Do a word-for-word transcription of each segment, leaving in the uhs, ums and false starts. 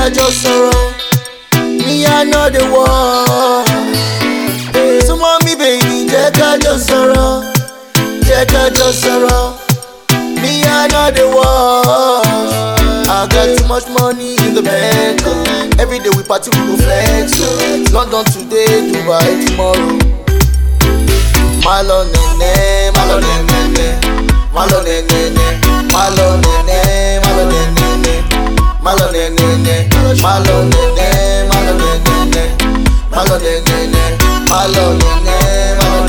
ká jọ sọ̀rọ̀. Me I know the war. So mommy baby, jẹ́ ká jọ sọ̀rọ̀. Jẹ́ ká jọ sọ̀rọ̀. Me I know the war. I got too much money in the bank. Oh. Every day we party, we go flex. Oh. London today, Dubai tomorrow. Malo nene, malo nene, malo nene, malo nene, malo nene, malo nene, malo nene, malo nene, malo nene, malo nene, malo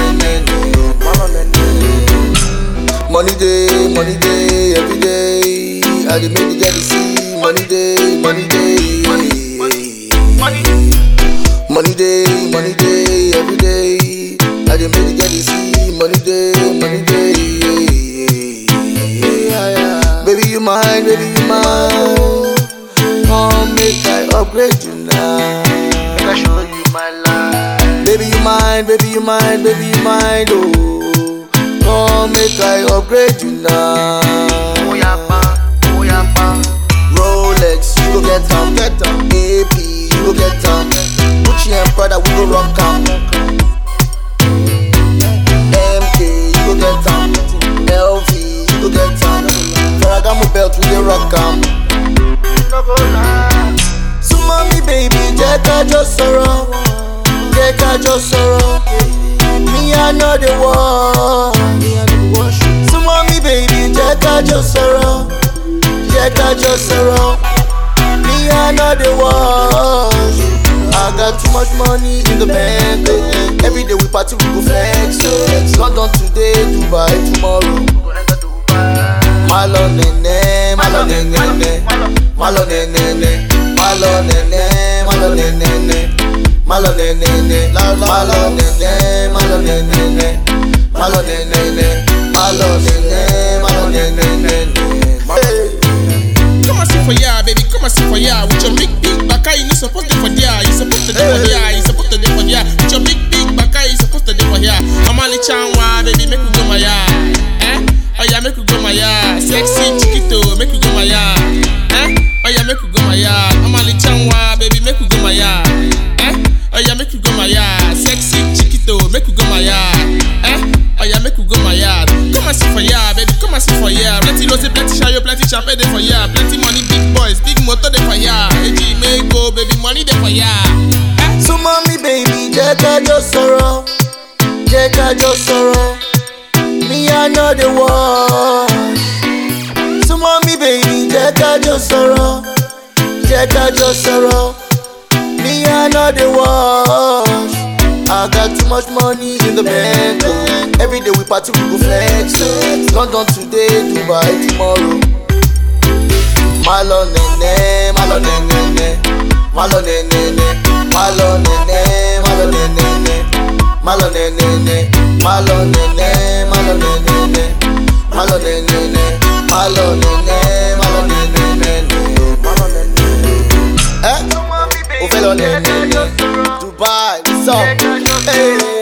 nene. Money day, money day, every day. I dey make the girl see. Money day, money day, money, money day, money day, every day. I dey make the girl see. Money day, money day, yeah, yeah. Baby you mine, baby you mine. Come make I upgrade you now. Make I show you my life. Baby you mine, baby you mine, baby you mine, oh. Come make I upgrade you now. Oh yeah, pa, oh yeah, pa. Rolex, you go get them, get them. A P, you go get them. Gucci and Prada, we go rock 'em. M K, you go get them. L V, you go get them. Ferragamo belt, we go rock 'em. So mommy baby, jẹ́ ká jọ sọ̀rọ̀. Jẹ́ ká jọ sọ̀rọ̀. Me I know the war. So mommy baby, jẹ́ ká jọ sọ̀rọ̀. Jẹ́ ká jọ sọ̀rọ̀. Me I know the war. I got too much money in the bank. Oh. Every day we party, we go flex. Oh. London today, Dubai tomorrow. Malo nene, malo nene, malo nene, malo nene, malo nene, malo nene, malo nene, malo nene, malo nene, malo nene, malo nene. Come and sit for ya, baby, come and sit for ya. With your big big baka, you not supposed to for ya. You supposed to do for ya, you supposed to do for ya. With your big big baka, you supposed to do for ya. I'm only chanwa, baby, make you go my ya. Eh? Oh yeah, make you go my ya. Sexy chiquito, make you go my ya. Eh? Oh yeah, make you go my ya. I'm only chanwa, baby, make you go my ya. Eh? Oh yeah, make you go my ya. Sexy chiquito, make you go my ya. Eh? Oh yeah, make you go my yard. Come and sit for ya, baby, come and sit for ya. Plenty rosy, plenty shayo, plenty champagne there for ya. Plenty money, big boys, big motor there for ya. A G may go, baby, money there for ya. Eh? So mommy baby, jẹ́ ká jọ sọ̀rọ̀. Jẹ́ ká jọ sọ̀rọ̀. Me I know the war. So mommy baby, jẹ́ ká jọ sọ̀rọ̀. Jẹ́ ká jọ sọ̀rọ̀. Me I know the war. I got too much money in the bank. Oh. Every day we party, we go flex. Oh. London today, Dubai tomorrow. Malo nene, malo nene, malo nene, malo nene, malo nene, malo nene, malo nene, malo nene, malo nene, malo nene, malo nene, malo nene. Eh? Ovelo nene, Dubai, what's up? Hey.